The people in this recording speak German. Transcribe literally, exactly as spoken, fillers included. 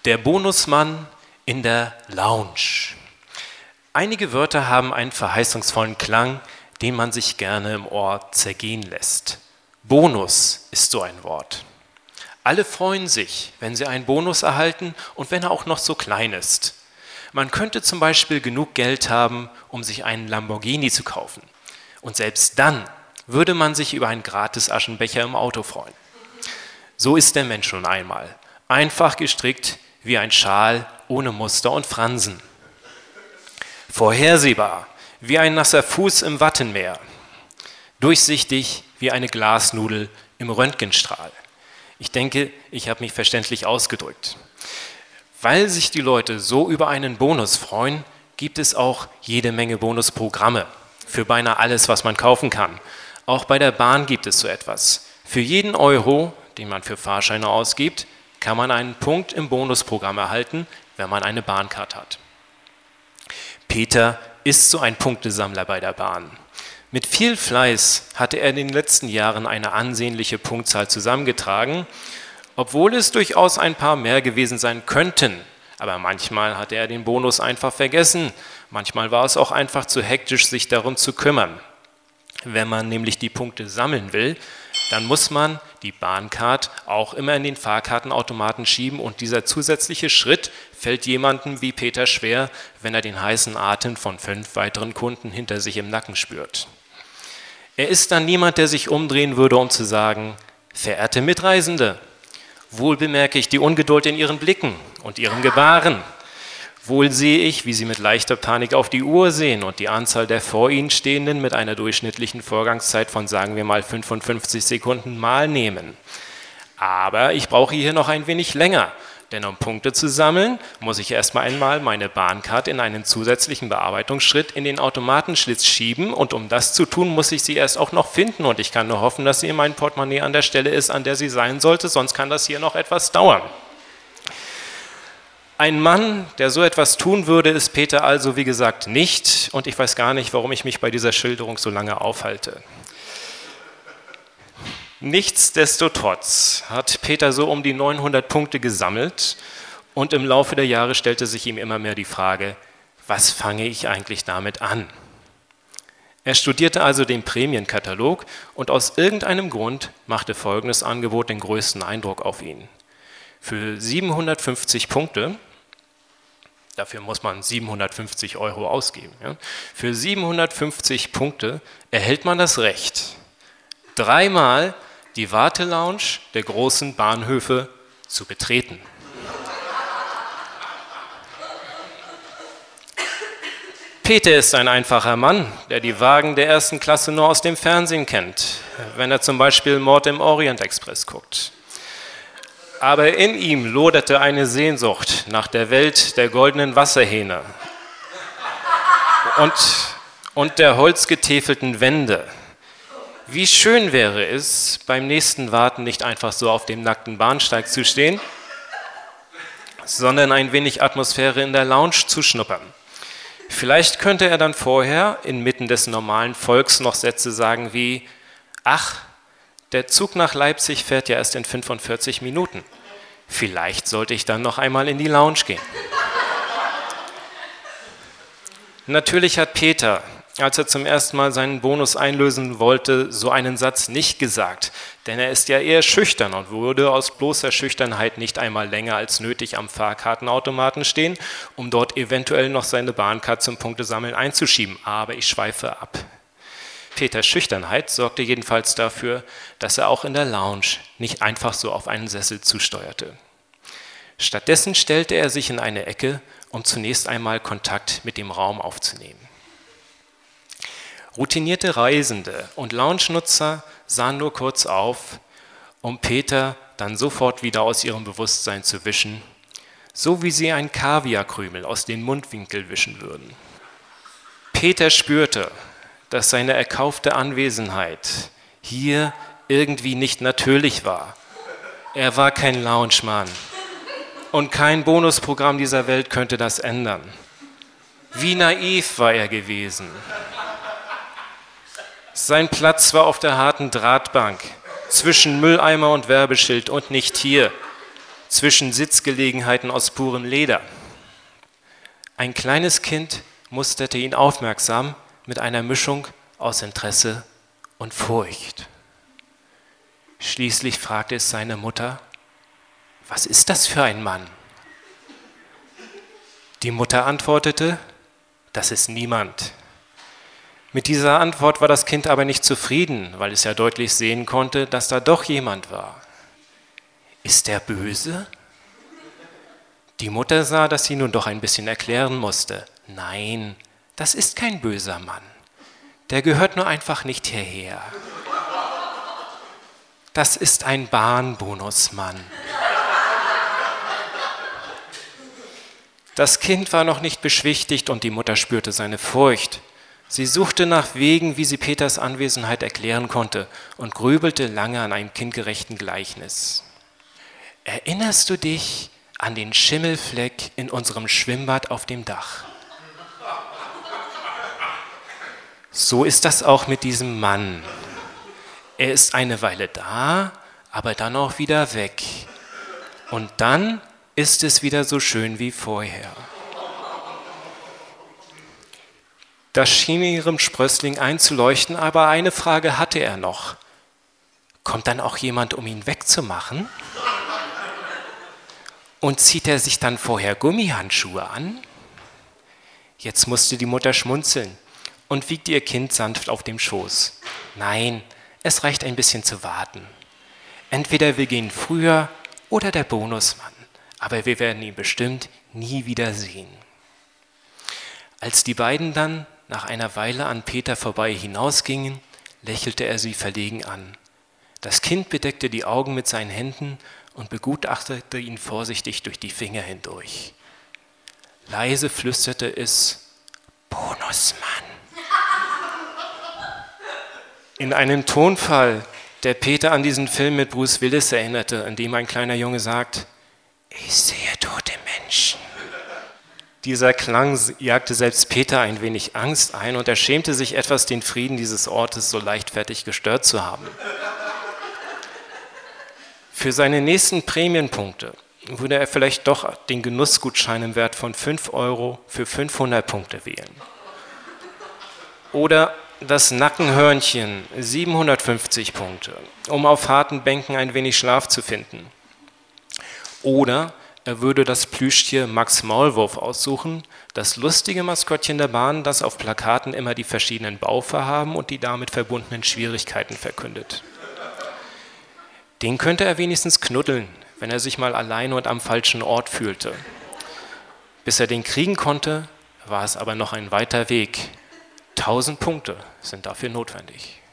Der Bonusmann in der Lounge. Einige Wörter haben einen verheißungsvollen Klang, den man sich gerne im Ohr zergehen lässt. Bonus ist so ein Wort. Alle freuen sich, wenn sie einen Bonus erhalten und wenn er auch noch so klein ist. Man könnte zum Beispiel genug Geld haben, um sich einen Lamborghini zu kaufen. Und selbst dann würde man sich über einen gratis Aschenbecher im Auto freuen. So ist der Mensch nun einmal. Einfach gestrickt wie ein Schal ohne Muster und Fransen. Vorhersehbar wie ein nasser Fuß im Wattenmeer. Durchsichtig wie eine Glasnudel im Röntgenstrahl. Ich denke, ich habe mich verständlich ausgedrückt. Weil sich die Leute so über einen Bonus freuen, gibt es auch jede Menge Bonusprogramme für beinahe alles, was man kaufen kann. Auch bei der Bahn gibt es so etwas. Für jeden Euro, den man für Fahrscheine ausgibt, kann man einen Punkt im Bonusprogramm erhalten, wenn man eine Bahncard hat. Peter ist so ein Punktesammler bei der Bahn. Mit viel Fleiß hatte er in den letzten Jahren eine ansehnliche Punktzahl zusammengetragen, obwohl es durchaus ein paar mehr gewesen sein könnten. Aber manchmal hatte er den Bonus einfach vergessen. Manchmal war es auch einfach zu hektisch, sich darum zu kümmern. Wenn man nämlich die Punkte sammeln will, dann muss man die Bahncard auch immer in den Fahrkartenautomaten schieben und dieser zusätzliche Schritt fällt jemandem wie Peter schwer, wenn er den heißen Atem von fünf weiteren Kunden hinter sich im Nacken spürt. Er ist dann niemand, der sich umdrehen würde, um zu sagen: Verehrte Mitreisende, wohl bemerke ich die Ungeduld in Ihren Blicken und Ihrem Gebaren. Wohl sehe ich, wie Sie mit leichter Panik auf die Uhr sehen und die Anzahl der vor Ihnen Stehenden mit einer durchschnittlichen Vorgangszeit von, sagen wir mal, fünfundfünfzig Sekunden mal nehmen. Aber ich brauche hier noch ein wenig länger, denn um Punkte zu sammeln, muss ich erstmal einmal meine Bahncard in einen zusätzlichen Bearbeitungsschritt in den Automatenschlitz schieben und um das zu tun, muss ich sie erst auch noch finden und ich kann nur hoffen, dass sie in meinem Portemonnaie an der Stelle ist, an der sie sein sollte, sonst kann das hier noch etwas dauern. Ein Mann, der so etwas tun würde, ist Peter also, wie gesagt, nicht. Und ich weiß gar nicht, warum ich mich bei dieser Schilderung so lange aufhalte. Nichtsdestotrotz hat Peter so um die neunhundert Punkte gesammelt und im Laufe der Jahre stellte sich ihm immer mehr die Frage, was fange ich eigentlich damit an? Er studierte also den Prämienkatalog und aus irgendeinem Grund machte folgendes Angebot den größten Eindruck auf ihn. Für siebenhundertfünfzig Punkte, dafür muss man siebenhundertfünfzig Euro ausgeben, ja, für siebenhundertfünfzig Punkte erhält man das Recht, dreimal die Wartelounge der großen Bahnhöfe zu betreten. Peter ist ein einfacher Mann, der die Wagen der ersten Klasse nur aus dem Fernsehen kennt, wenn er zum Beispiel Mord im Orient Express guckt. Aber in ihm loderte eine Sehnsucht nach der Welt der goldenen Wasserhähne und, und der holzgetäfelten Wände. Wie schön wäre es, beim nächsten Warten nicht einfach so auf dem nackten Bahnsteig zu stehen, sondern ein wenig Atmosphäre in der Lounge zu schnuppern. Vielleicht könnte er dann vorher inmitten des normalen Volks noch Sätze sagen wie: Ach, der Zug nach Leipzig fährt ja erst in fünfundvierzig Minuten. Vielleicht sollte ich dann noch einmal in die Lounge gehen. Natürlich hat Peter, als er zum ersten Mal seinen Bonus einlösen wollte, so einen Satz nicht gesagt, denn er ist ja eher schüchtern und würde aus bloßer Schüchternheit nicht einmal länger als nötig am Fahrkartenautomaten stehen, um dort eventuell noch seine Bahncard zum Punktesammeln einzuschieben. Aber ich schweife ab. Peters Schüchternheit sorgte jedenfalls dafür, dass er auch in der Lounge nicht einfach so auf einen Sessel zusteuerte. Stattdessen stellte er sich in eine Ecke, um zunächst einmal Kontakt mit dem Raum aufzunehmen. Routinierte Reisende und Lounge-Nutzer sahen nur kurz auf, um Peter dann sofort wieder aus ihrem Bewusstsein zu wischen, so wie sie ein Kaviarkrümel aus dem Mundwinkel wischen würden. Peter spürte, dass seine erkaufte Anwesenheit hier irgendwie nicht natürlich war. Er war kein Loungemann und kein Bonusprogramm dieser Welt könnte das ändern. Wie naiv war er gewesen. Sein Platz war auf der harten Drahtbank zwischen Mülleimer und Werbeschild und nicht hier. zwischen Sitzgelegenheiten aus purem Leder. Ein kleines Kind musterte ihn aufmerksam mit einer Mischung aus Interesse und Furcht. Schließlich fragte es seine Mutter: Was ist das für ein Mann? Die Mutter antwortete: Das ist niemand. Mit dieser Antwort war das Kind aber nicht zufrieden, weil es ja deutlich sehen konnte, dass da doch jemand war. Ist der böse? Die Mutter sah, dass sie nun doch ein bisschen erklären musste. Nein, das ist kein böser Mann. Der gehört nur einfach nicht hierher. Das ist ein Bahnbonusmann. Das Kind war noch nicht beschwichtigt und die Mutter spürte seine Furcht. Sie suchte nach Wegen, wie sie Peters Anwesenheit erklären konnte und grübelte lange an einem kindgerechten Gleichnis. Erinnerst du dich an den Schimmelfleck in unserem Schwimmbad auf dem Dach? So ist das auch mit diesem Mann. Er ist eine Weile da, aber dann auch wieder weg. Und dann ist es wieder so schön wie vorher. Das schien ihrem Sprössling einzuleuchten, aber eine Frage hatte er noch. Kommt dann auch jemand, um ihn wegzumachen? Und zieht er sich dann vorher Gummihandschuhe an? Jetzt musste die Mutter schmunzeln und wiegte ihr Kind sanft auf dem Schoß. Nein, es reicht ein bisschen zu warten. Entweder wir gehen früher oder der Bonusmann, aber wir werden ihn bestimmt nie wieder sehen. Als die beiden dann nach einer Weile an Peter vorbei hinausgingen, lächelte er sie verlegen an. Das Kind bedeckte die Augen mit seinen Händen und begutachtete ihn vorsichtig durch die Finger hindurch. Leise flüsterte es: Bonusmann. In einem Tonfall, der Peter an diesen Film mit Bruce Willis erinnerte, in dem ein kleiner Junge sagt: Ich sehe tote Menschen. Dieser Klang jagte selbst Peter ein wenig Angst ein und er schämte sich etwas, den Frieden dieses Ortes so leichtfertig gestört zu haben. Für seine nächsten Prämienpunkte würde er vielleicht doch den Genussgutschein im Wert von fünf Euro für fünfhundert Punkte wählen. Oder das Nackenhörnchen, siebenhundertfünfzig Punkte, um auf harten Bänken ein wenig Schlaf zu finden. Oder er würde das Plüschtier Max Maulwurf aussuchen, das lustige Maskottchen der Bahn, das auf Plakaten immer die verschiedenen Bauvorhaben und die damit verbundenen Schwierigkeiten verkündet. Den könnte er wenigstens knuddeln, wenn er sich mal allein und am falschen Ort fühlte. Bis er den kriegen konnte, war es aber noch ein weiter Weg. Tausend Punkte sind dafür notwendig.